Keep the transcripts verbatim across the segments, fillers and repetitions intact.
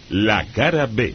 La cara B.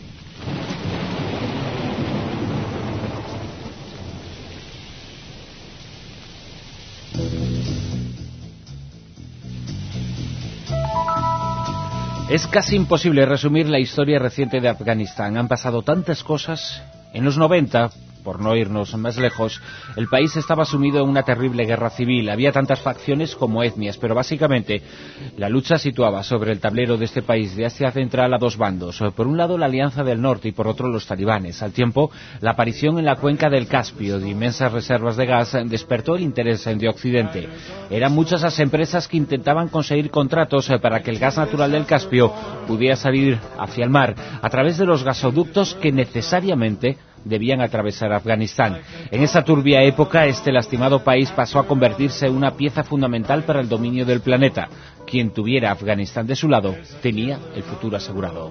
Es casi imposible resumir la historia reciente de Afganistán. Han pasado tantas cosas. En los noventa, por no irnos más lejos, el país estaba sumido en una terrible guerra civil. Había tantas facciones como etnias, pero básicamente la lucha situaba sobre el tablero de este país de Asia Central a dos bandos. Por un lado la Alianza del Norte y por otro los talibanes. Al tiempo, la aparición en la cuenca del Caspio de inmensas reservas de gas despertó el interés de Occidente. Eran muchas las empresas que intentaban conseguir contratos para que el gas natural del Caspio pudiera salir hacia el mar a través de los gasoductos que necesariamente debían atravesar Afganistán. En esa turbia época, este lastimado país pasó a convertirse en una pieza fundamental para el dominio del planeta. Quien tuviera Afganistán de su lado, tenía el futuro asegurado.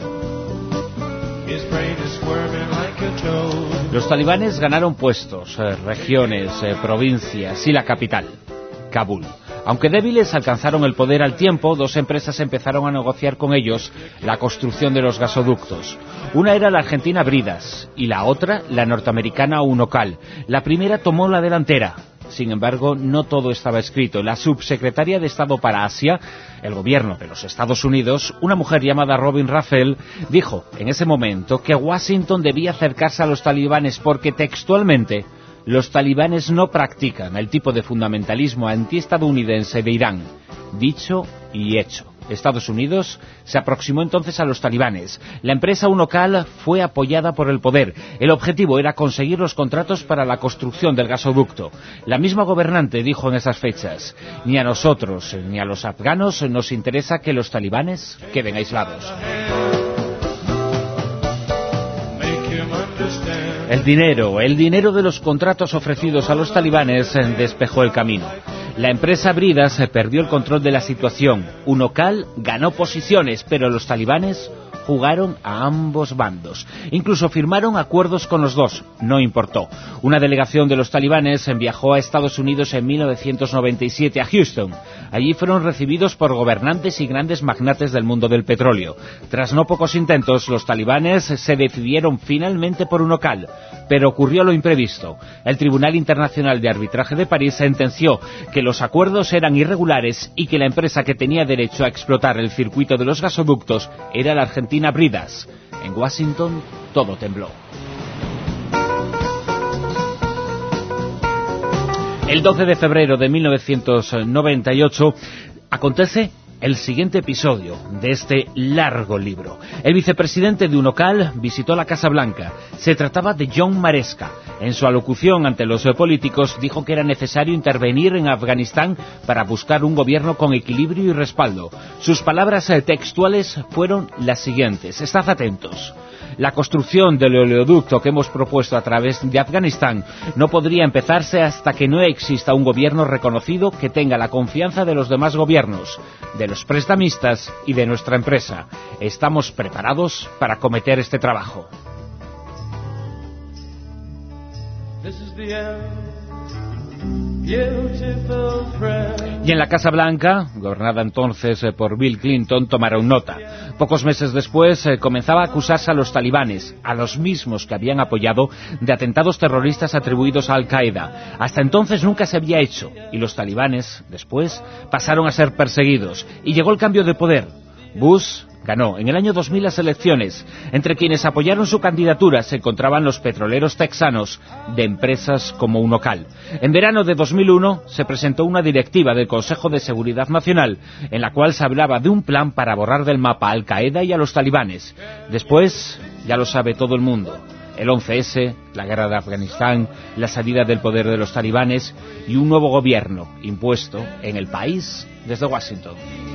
Los talibanes ganaron puestos, eh, regiones, eh, provincias y la capital, Kabul. Aunque débiles, alcanzaron el poder al tiempo. Dos empresas empezaron a negociar con ellos la construcción de los gasoductos. Una era la argentina Bridas y la otra la norteamericana Unocal. La primera tomó la delantera. Sin embargo, no todo estaba escrito. La subsecretaria de Estado para Asia, el gobierno de los Estados Unidos, una mujer llamada Robin Raphael, dijo en ese momento que Washington debía acercarse a los talibanes porque textualmente los talibanes no practican el tipo de fundamentalismo antiestadounidense de Irán. Dicho y hecho. Estados Unidos se aproximó entonces a los talibanes. La empresa Unocal fue apoyada por el poder. El objetivo era conseguir los contratos para la construcción del gasoducto. La misma gobernante dijo en esas fechas: ni a nosotros ni a los afganos nos interesa que los talibanes queden aislados. El dinero, el dinero de los contratos ofrecidos a los talibanes despejó el camino. La empresa Bridas perdió el control de la situación. Unocal ganó posiciones, pero los talibanes jugaron a ambos bandos. Incluso firmaron acuerdos con los dos. No importó. Una delegación de los talibanes viajó a Estados Unidos en mil novecientos noventa y siete a Houston. Allí fueron recibidos por gobernantes y grandes magnates del mundo del petróleo. Tras no pocos intentos, los talibanes se decidieron finalmente por Unocal. Pero ocurrió lo imprevisto. El Tribunal Internacional de Arbitraje de París sentenció que los acuerdos eran irregulares y que la empresa que tenía derecho a explotar el circuito de los gasoductos era la argentina Bridas. En Washington todo tembló. El doce de febrero de mil novecientos noventa y ocho acontece el siguiente episodio de este largo libro. El vicepresidente de Unocal visitó la Casa Blanca. Se trataba de John Maresca. En su alocución ante los políticos dijo que era necesario intervenir en Afganistán para buscar un gobierno con equilibrio y respaldo. Sus palabras textuales fueron las siguientes. Estad atentos. La construcción del oleoducto que hemos propuesto a través de Afganistán no podría empezarse hasta que no exista un gobierno reconocido que tenga la confianza de los demás gobiernos, de los prestamistas y de nuestra empresa. Estamos preparados para acometer este trabajo. Y en la Casa Blanca, gobernada entonces por Bill Clinton, tomaron nota. Pocos meses después eh, comenzaba a acusarse a los talibanes, a los mismos que habían apoyado, de atentados terroristas atribuidos a Al-Qaeda. Hasta entonces nunca se había hecho, y los talibanes, después, pasaron a ser perseguidos. Y llegó el cambio de poder. Bush ganó en el año dos mil las elecciones. Entre quienes apoyaron su candidatura se encontraban los petroleros texanos de empresas como Unocal. En verano de dos mil uno se presentó una directiva del Consejo de Seguridad Nacional en la cual se hablaba de un plan para borrar del mapa a Al-Qaeda y a los talibanes. Después, ya lo sabe todo el mundo, el once ese, la guerra de Afganistán, la salida del poder de los talibanes y un nuevo gobierno impuesto en el país desde Washington.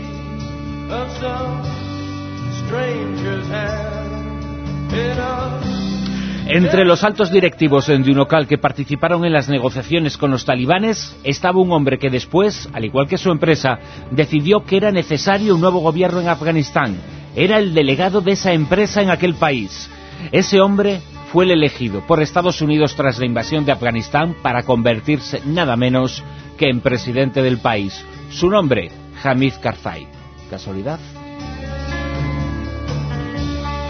Entre los altos directivos de Unocal que participaron en las negociaciones con los talibanes estaba un hombre que después, al igual que su empresa, decidió que era necesario un nuevo gobierno en Afganistán. Era el delegado de esa empresa en aquel país. Ese hombre fue el elegido por Estados Unidos tras la invasión de Afganistán para convertirse nada menos que en presidente del país. Su nombre, Hamid Karzai. ¿Casualidad?